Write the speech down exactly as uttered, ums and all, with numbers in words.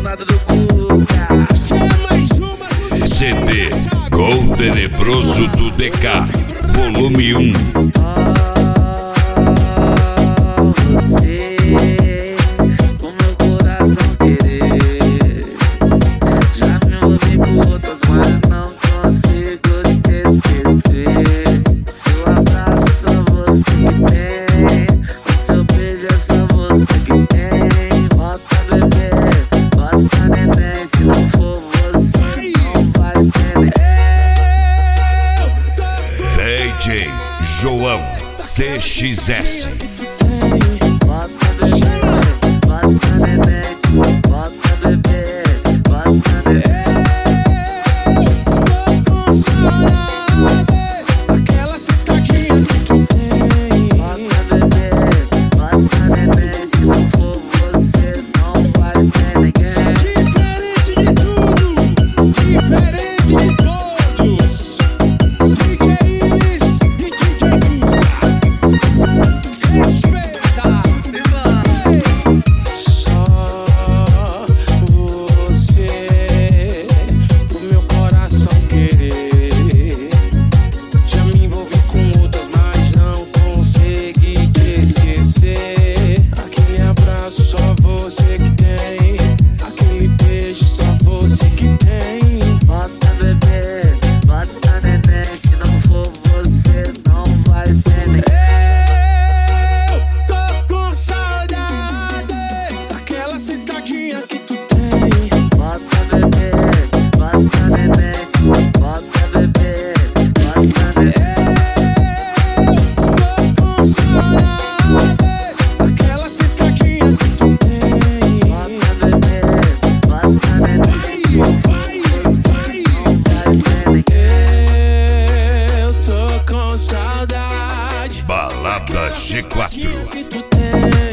lado do Cuca. C D Gol Tenebroso do D K, volume um. Você, o meu coração querer. Já me envolvi com outras, mas não consigo te esquecer. Seu abraço só você que tem, o seu beijo é só você que tem. Bota bebê, bota neném, se não for você não vai ser neném. D J João C X S. Bota bebê, bota neném, bota bebê, bota neném. Tô com saudade daquela sentadinha que tu tem. Bota bebê, bota neném, se não for você não vai ser ninguém. Diferente de tudo, diferente de todos. D Js e D J Cuca. Respeita. Só você, o meu coração querer. Já me envolvi com outras, mas não consegui te esquecer. Aquele abraço só você que tem, aquele beijo só você que tem. Bota bebê, bota neném, se não for você não vai ser ninguém. Eu tô com saudade daquela sentadinha que tu tem. Bota bebê, bota neném, bota bebê, bota neném. Tô com saudade daquela sentadinha que tu tem. Bota bebê, bota neném, Vai, vai, não vai ser ninguém. eu tô com saudade Balada G quatro. que tu tem.